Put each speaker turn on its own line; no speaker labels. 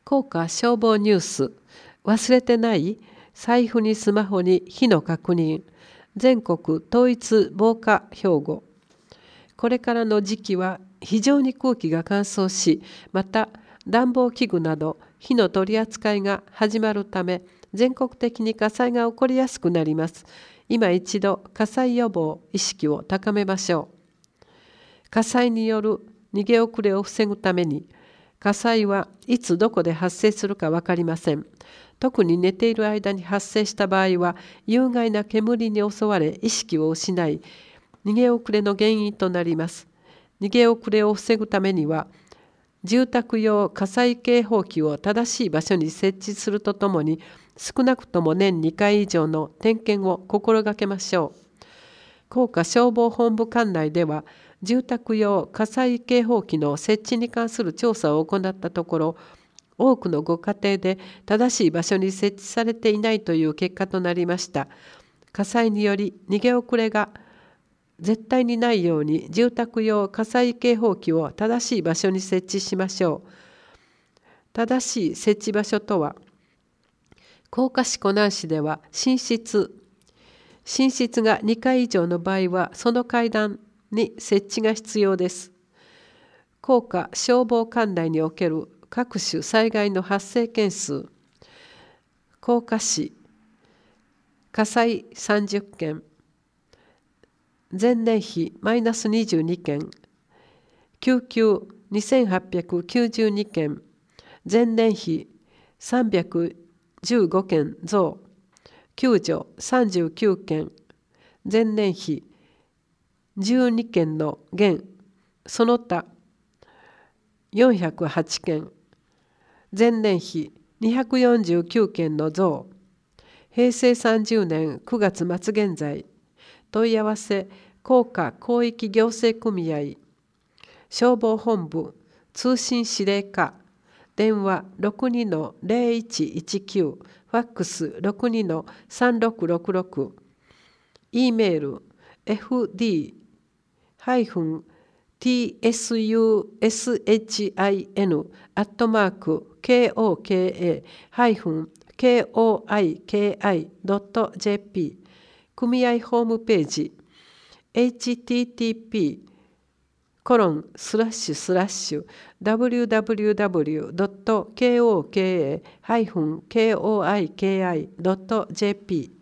効果消防ニュース。忘れてない？財布にスマホに火の確認。全国統一防火標語。これからの時期は非常に空気が乾燥し、また暖房器具など火の取り扱いが始まるため、全国的に火災が起こりやすくなります。今一度火災予防意識を高めましょう。火災による逃げ遅れを防ぐために、火災はいつどこで発生するか分かりません。特に寝ている間に発生した場合は、有害な煙に襲われ意識を失い、逃げ遅れの原因となります。逃げ遅れを防ぐためには、住宅用火災警報器を正しい場所に設置するとともに、少なくとも年2回以上の点検を心がけましょう。甲賀消防本部管内では、住宅用火災警報器の設置に関する調査を行ったところ、多くのご家庭で正しい場所に設置されていないという結果となりました。火災により逃げ遅れが絶対にないように、住宅用火災警報器を正しい場所に設置しましょう。正しい設置場所とは、甲賀市湖南市では寝室が2階以上の場合は、その階段に設置が必要です。甲賀消防管内における各種災害の発生件数。甲賀市、火災30件、前年比マイナス22件、救急2892件、前年比315件増、救助39件、前年比12件の減、その他408件、前年比249件の増。平成30年9月末現在、問い合わせ甲賀広域行政組合、消防本部通信指令課、電話 62-0119、ファックス 62-3666、E メール fd-sun@koka-koiki.jp、 組合ホームページ http://www.koka-koiki.jp